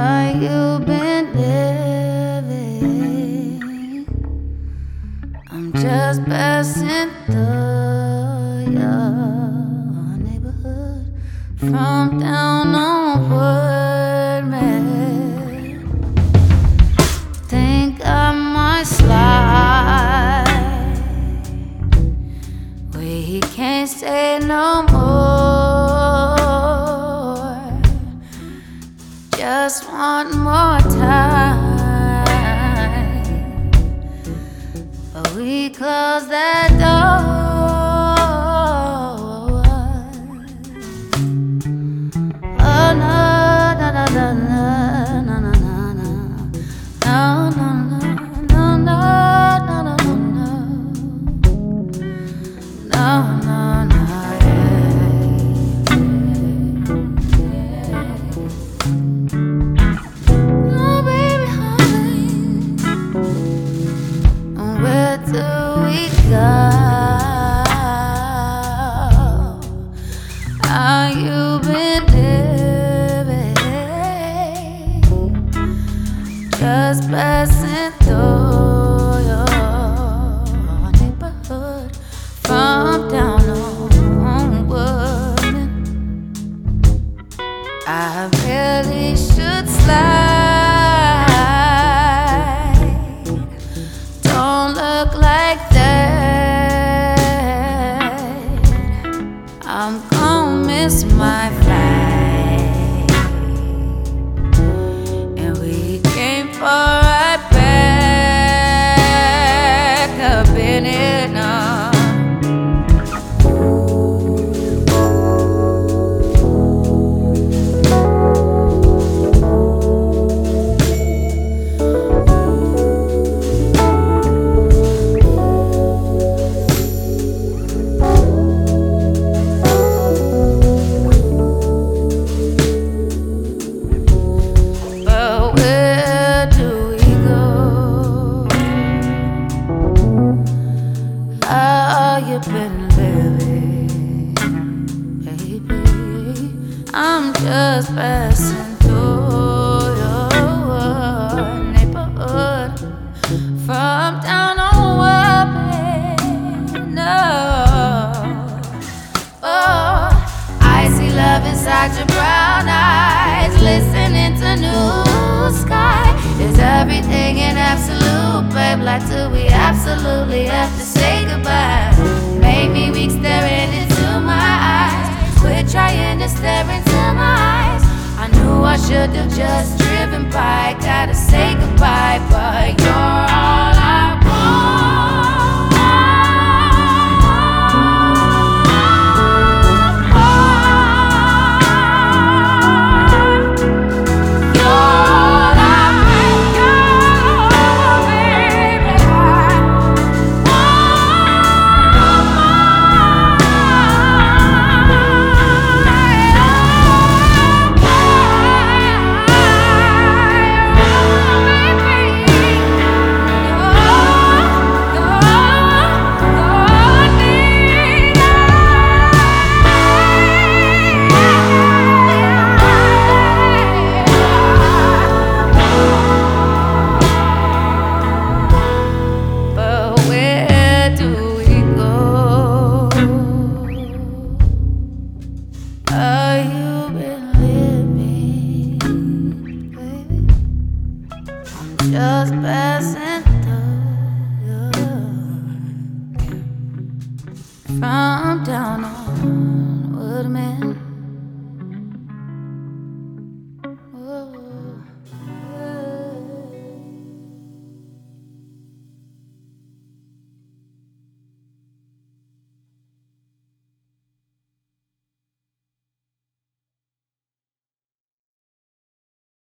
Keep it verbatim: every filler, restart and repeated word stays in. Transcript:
How you been living? I'm just passing through your neighborhood from down on Woodman. Think I might slide. We can't stay no more. Just one more time, but we close that door. Oh no, no, no, no, no, no, no, no, no, no, no, no, no, no, no, no. Do we go? How you been living? Just passing through your neighborhood from down on Woodman. I really should slide. Don't look like that. I'm gonna miss my flight, and we can't fall right back up in it now. How you been living, baby? I'm just passing through your neighborhood from down on Woodman. No. Oh, I see love inside your brown eyes, listening to new sky. Is everything an absolute, babe? Like, do we absolutely have to say goodbye? Maybe we staring into my eyes. Quit trying to stare into my eyes. I knew I should have just driven by. Gotta say goodbye, but you're all I just passing through from down on